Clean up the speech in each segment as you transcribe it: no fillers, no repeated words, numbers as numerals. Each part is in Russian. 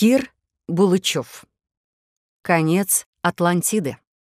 Кир Булычев. Конец Атлантиды.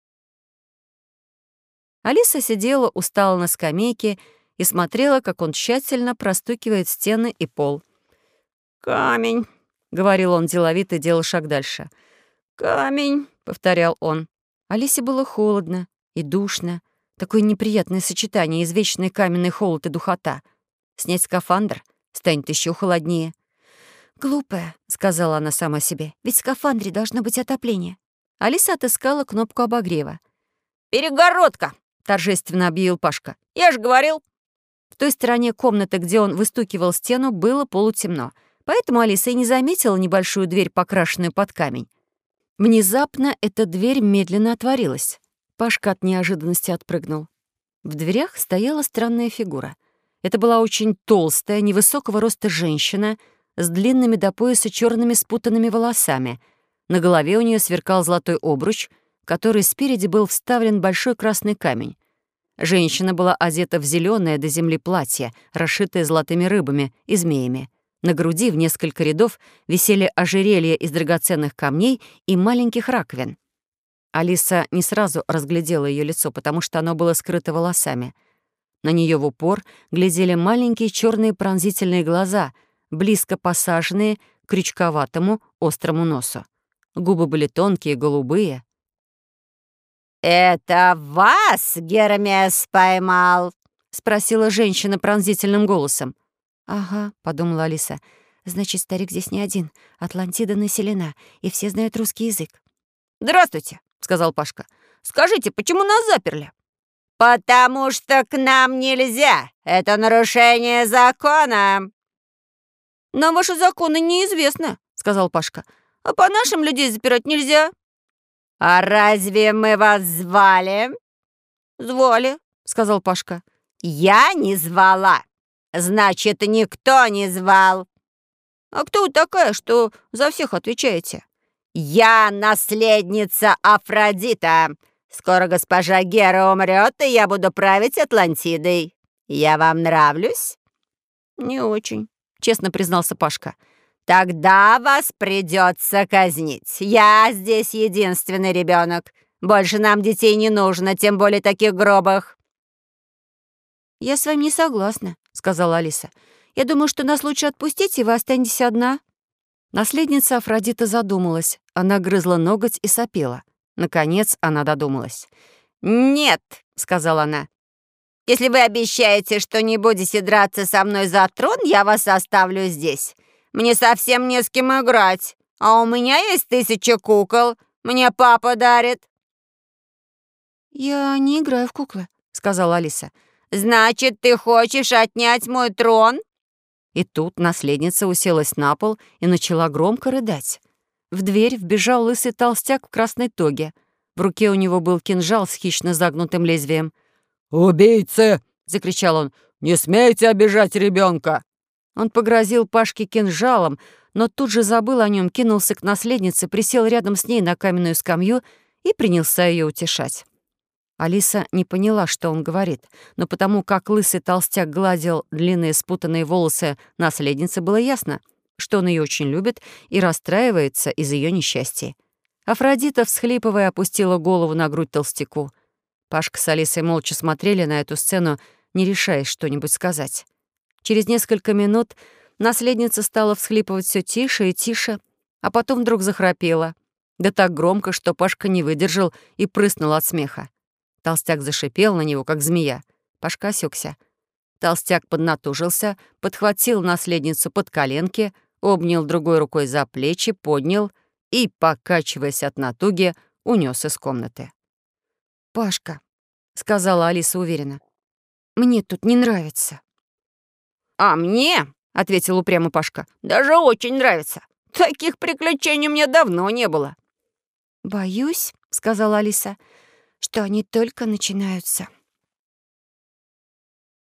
Алиса сидела устало на скамейке и смотрела, как он тщательно простукивает стены и пол. «Камень», — говорил он деловито, делал шаг дальше. «Камень», — повторял он. Алисе было холодно и душно. Такое неприятное сочетание: извечный каменный холод и духота. Снять скафандр — станет еще холоднее. «Глупая», — сказала она сама себе, — «ведь в скафандре должно быть отопление». Алиса отыскала кнопку обогрева. «Перегородка!» — торжественно объявил Пашка. «Я же говорил!» В той стороне комнаты, где он выстукивал стену, было полутемно, поэтому Алиса и не заметила небольшую дверь, покрашенную под камень. Внезапно эта дверь медленно отворилась. Пашка от неожиданности отпрыгнул. В дверях стояла странная фигура. Это была очень толстая, невысокого роста женщина с длинными до пояса черными спутанными волосами. На голове у нее сверкал золотой обруч, в который спереди был вставлен большой красный камень. Женщина была одета в зеленое до земли платье, расшитое золотыми рыбами и змеями. На груди в несколько рядов висели ожерелья из драгоценных камней и маленьких раковин. Алиса не сразу разглядела ее лицо, потому что оно было скрыто волосами. На нее в упор глядели маленькие черные пронзительные глаза, близко посаженные к крючковатому острому носу. Губы были тонкие, голубые. «Это вас Гермес поймал?» — спросила женщина пронзительным голосом. «Ага», — подумала Алиса, — «значит, старик здесь не один. Атлантида населена, и все знают русский язык». «Здравствуйте», — сказал Пашка. «Скажите, почему нас заперли?» «Потому что к нам нельзя. Это нарушение закона». «Нам ваши законы неизвестны», — сказал Пашка. «А по нашим людей запирать нельзя». «А разве мы вас звали?» «Звали», — сказал Пашка. «Я не звала. Значит, никто не звал». «А кто вы такая, что за всех отвечаете?» «Я наследница Афродита. Скоро госпожа Гера умрет, и я буду править Атлантидой. Я вам нравлюсь?» «Не очень», — честно признался Пашка. «Тогда вас придется казнить. Я здесь единственный ребенок. Больше нам детей не нужно, тем более таких грубых». «Я с вами не согласна», — сказала Алиса. «Я думаю, что нас лучше отпустить, и вы останетесь одна». Наследница Афродита задумалась. Она грызла ноготь и сопела. Наконец она додумалась. «Нет», — сказала она. «Если вы обещаете, что не будете драться со мной за трон, я вас оставлю здесь. Мне совсем не с кем играть, а у меня есть 1000 кукол. Мне папа дарит». «Я не играю в куклы», — сказала Алиса. «Значит, ты хочешь отнять мой трон?» И тут наследница уселась на пол и начала громко рыдать. В дверь вбежал лысый толстяк в красной тоге. В руке у него был кинжал с хищно загнутым лезвием. «Убийцы!» — закричал он. «Не смейте обижать ребенка!» Он погрозил Пашке кинжалом, но тут же забыл о нем, кинулся к наследнице, присел рядом с ней на каменную скамью и принялся ее утешать. Алиса не поняла, что он говорит, но потому как лысый толстяк гладил длинные спутанные волосы наследницы, было ясно, что он ее очень любит и расстраивается из ее несчастья. Афродита, всхлипывая, опустила голову на грудь толстяку. Пашка с Алисой молча смотрели на эту сцену, не решаясь что-нибудь сказать. Через несколько минут наследница стала всхлипывать все тише и тише, а потом вдруг захрапела. Да так громко, что Пашка не выдержал и прыснул от смеха. Толстяк зашипел на него, как змея. Пашка осёкся. Толстяк поднатужился, подхватил наследницу под коленки, обнял другой рукой за плечи, поднял и, покачиваясь от натуги, унес из комнаты. «Пашка», — сказала Алиса уверенно, — «мне тут не нравится». «А мне, — ответил упрямо Пашка, — даже очень нравится. Таких приключений у меня давно не было». «Боюсь, — сказала Алиса, — что они только начинаются».